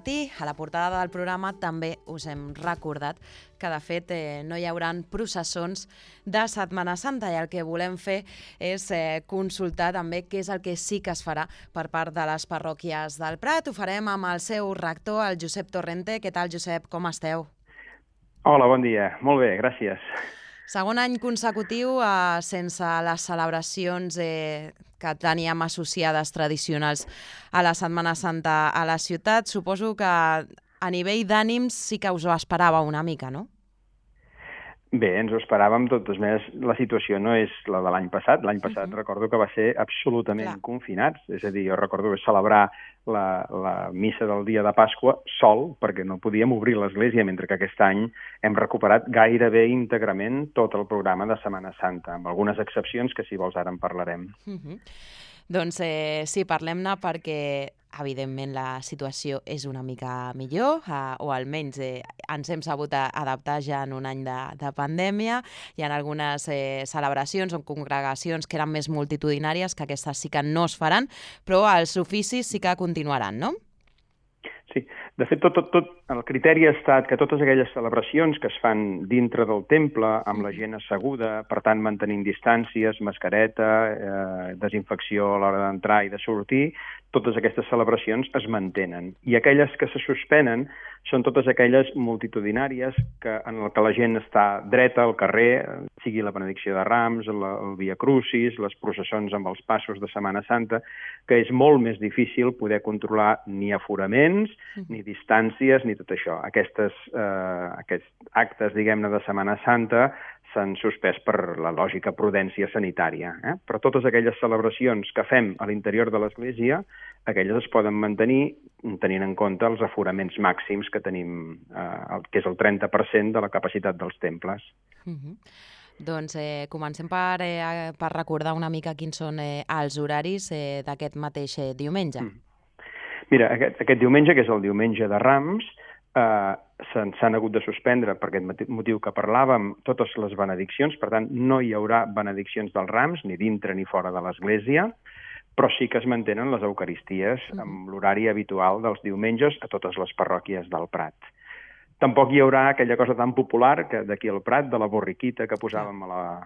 matí, a la portada del programa, també us hem recordat que, de fet, no hi haurà processons de Setmana Santa i el que volem fer és consultar també què és el que sí que es farà per part de les parròquies del Prat. Ho farem amb el seu rector, el Josep Torrente. Què tal, Josep? Com esteu? Hola, bon dia. Molt bé, gràcies. Segon any consecutiu sense les celebracions que teníem associades tradicionals a la Setmana Santa a la ciutat. Suposo que a nivell d'ànims sí que us ho esperàveu una mica, no? Bé, ens ho esperàvem. De totes maneres, la situació no és la de l'any passat. L'any passat recordo que va ser absolutament confinats. És a dir, jo recordo celebrar la missa del dia de Pasqua sol, perquè no podíem obrir l'església, mentre que aquest any hem recuperat gairebé íntegrament tot el programa de Setmana Santa, amb algunes excepcions que, si vols, ara en parlarem. Doncs sí, parlem-ne perquè, evidentment, la situació és una mica millor, o almenys ens hem sabut adaptar ja en un any de pandèmia. Hi ha algunes celebracions o congregacions que eren més multitudinàries, que aquestes sí que no es faran, però els oficis sí que continuaran, no? Sí, de fet, tot el criteri ha estat que totes aquelles celebracions que es fan dintre del temple, amb la gent asseguda, per tant mantenint distàncies, mascareta, desinfecció a l'hora d'entrar i de sortir, totes aquestes celebracions es mantenen. I aquelles que se suspenen són totes aquelles multitudinàries en què la gent està dreta al carrer, sigui la benedicció de Rams, el Via Crucis, les processons amb els passos de Setmana Santa, que és molt més difícil poder controlar ni aforaments, ni distàncies, ni tot això. Aquests actes, diguem-ne, de Setmana Santa s'han suspès per la lògica prudència sanitària. Però totes aquelles celebracions que fem a l'interior de l'Església, aquelles es poden mantenir tenint en compte els aforaments màxims que tenim, que és el 30% de la capacitat dels temples. Doncs comencem per recordar una mica quins són els horaris d'aquest mateix diumenge. Mira, aquest diumenge, que és el diumenge de Rams, s'han hagut de suspendre per aquest motiu que parlàvem totes les benediccions, per tant no hi haurà benediccions dels Rams, ni dintre ni fora de l'Església, però sí que es mantenen les Eucaristies amb l'horari habitual dels diumenges a totes les parròquies del Prat. Tampoc hi haurà aquella cosa tan popular que d'aquí al Prat, de la borriquita que posàvem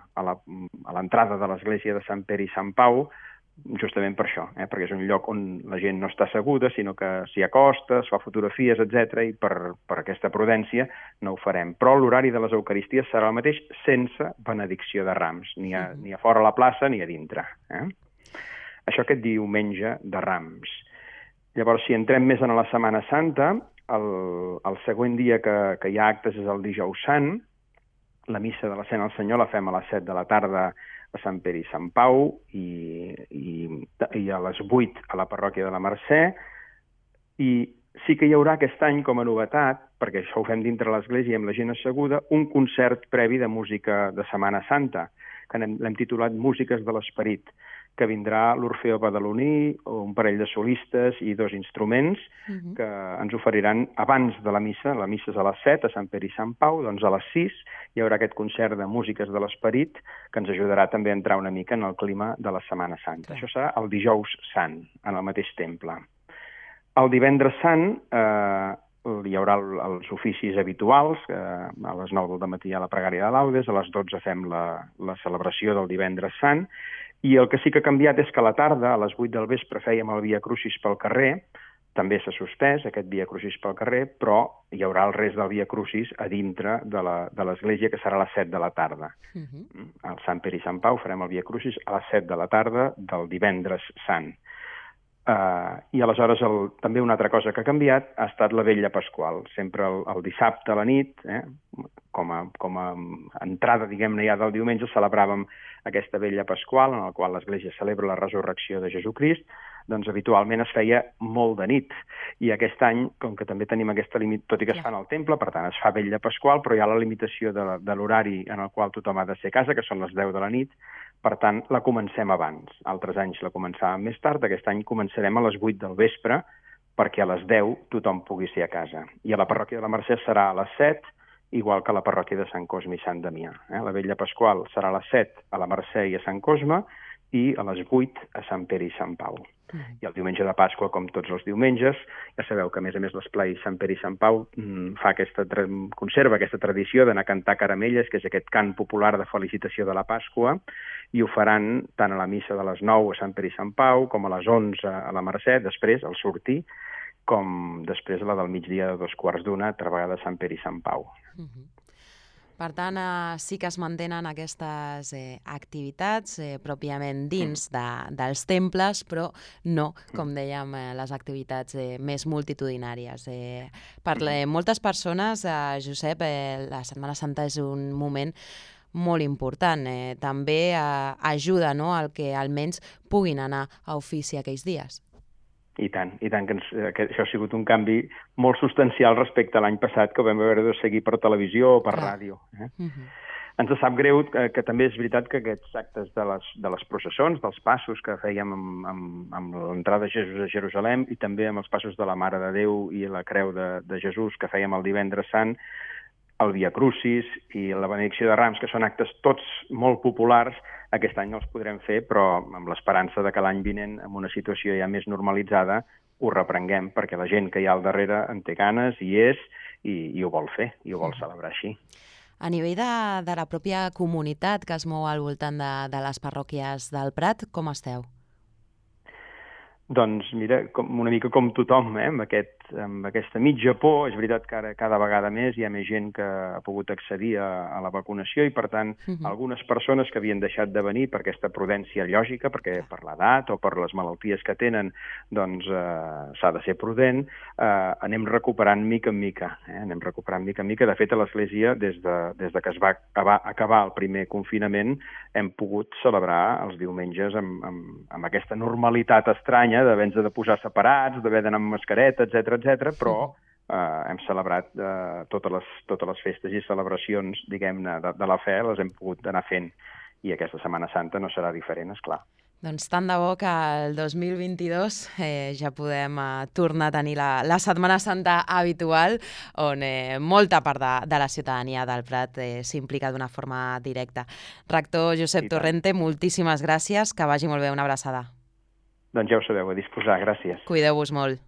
a l'entrada de l'església de Sant Pere i Sant Pau, justament per això, perquè és un lloc on la gent no està asseguda, sinó que s'hi acosta, es fa fotografies, etc. i per aquesta prudència no ho farem. Però l'horari de les Eucaristies serà el mateix sense benedicció de Rams, ni a fora a la plaça ni a dintre. Això aquest diumenge de Rams. Llavors, si entrem més en la Setmana Santa, el següent dia que hi ha actes és el Dijous Sant. La missa de la Cena al Senyor la fem a les 7 de la tarda a Sant Pere i Sant Pau i a les 8 a la parròquia de la Mercè. I sí que hi haurà aquest any com a novetat, perquè això ho fem dintre l'església amb la gent asseguda, un concert previ de música de Setmana Santa, que l'hem titulat Músiques de l'Esperit, que vindrà l'Orfeó Badaloní, un parell de solistes i 2 instruments que ens oferiran abans de la missa és a les 7 a Sant Pere i Sant Pau, doncs a les 6 hi haurà aquest concert de Músiques de l'Esperit que ens ajudarà també a entrar una mica en el clima de la Setmana Santa. Això serà el Dijous Sant, en el mateix temple. El Divendres Sant hi haurà els oficis habituals, a les 9 del matí a la pregària de laudes, a les 12 fem la celebració del Divendres Sant, i el que sí que ha canviat és que a la tarda, a les 8 del vespre, fèiem el Via Crucis pel carrer, també s'ha suspès aquest Via Crucis pel carrer, però hi haurà el rest del Via Crucis a dintre de l'església, que serà a les 7 de la tarda. Al Sant Pere i Sant Pau farem el Via Crucis a les 7 de la tarda del Divendres Sant. I aleshores també una altra cosa que ha canviat ha estat la Vetlla Pasqual. Sempre el dissabte a la nit, com a entrada, diguem-ne, ja del diumenge, celebràvem aquesta Vetlla Pasqual, en la qual l'Església celebra la resurrecció de Jesucrist. Doncs habitualment es feia molt de nit. I aquest any, com que també tenim aquesta limitació, tot i que es fa en el temple, per tant es fa Vetlla Pasqual, però hi ha la limitació de l'horari en el qual tothom ha de ser a casa, que són les 10 de la nit, per tant la comencem abans. Altres anys la començàvem més tard, aquest any començarem a les 8 del vespre, perquè a les 10 tothom pugui ser a casa. I a la parròquia de la Mercè serà a les 7, igual que a la parròquia de Sant Cosme i Sant Damià. La Vetlla Pasqual serà a les 7 a la Mercè i a Sant Cosme, i a les 8 a Sant Pere i Sant Pau. I el diumenge de Pasqua, com tots els diumenges, ja sabeu que, a més, l'esplai Sant Pere i Sant Pau conserva aquesta tradició d'anar a cantar caramelles, que és aquest cant popular de felicitació de la Pasqua, i ho faran tant a la missa de les 9 a Sant Pere i Sant Pau, com a les 11 a la Mercè, després, al sortir, com després la del migdia de 2:15, altra vegada a Sant Pere i Sant Pau. Per tant, sí que es mantenen aquestes activitats pròpiament dins dels temples, però no, com dèiem, les activitats més multitudinàries. Per moltes persones, Josep, la Setmana Santa és un moment molt important. També ajuda al que almenys puguin anar a ofici aquells dies. I tant que això ha sigut un canvi molt substancial respecte a l'any passat, que ho vam haver de seguir per televisió o per ràdio. Ens sap greu que també és veritat que aquests actes de les processons, dels passos que fèiem amb l'entrada de Jesús a Jerusalem i també amb els passos de la Mare de Déu i la Creu de Jesús que fèiem el Divendres Sant, el Via Crucis i la Benedicció de Rams, que són actes tots molt populars, aquest any no els podrem fer, però amb l'esperança de que l'any vinent, amb una situació ja més normalitzada, ho reprenguem, perquè la gent que hi ha al darrere en té ganes, hi és, i ho vol fer, i ho vol celebrar així. A nivell de la pròpia comunitat que es mou al voltant de les parròquies del Prat, com esteu? Doncs mira, una mica com tothom, amb aquesta mitja por. És veritat que ara cada vegada més hi ha més gent que ha pogut accedir a la vacunació i, per tant, algunes persones que havien deixat de venir per aquesta prudència lògica, perquè per l'edat o per les malalties que tenen, doncs s'ha de ser prudent, anem recuperant mica en mica. De fet, a l'Església, des de que es va acabar el primer confinament, hem pogut celebrar els diumenges amb aquesta normalitat estranya d'haver-nos de posar separats, d'haver d'anar amb mascareta, etc, però hem celebrat totes les festes i celebracions, diguem-ne, de la fe, les hem pogut anar fent. I aquesta Setmana Santa no serà diferent, esclar. Doncs tant de bo que el 2022 ja podem tornar a tenir la Setmana Santa habitual, on molta part de la ciutadania del Prat s'implica d'una forma directa. Rector Josep Torrente, moltíssimes gràcies, que vagi molt bé, una abraçada. Doncs ja ho sabeu, a disposar, gràcies. Cuideu-vos molt.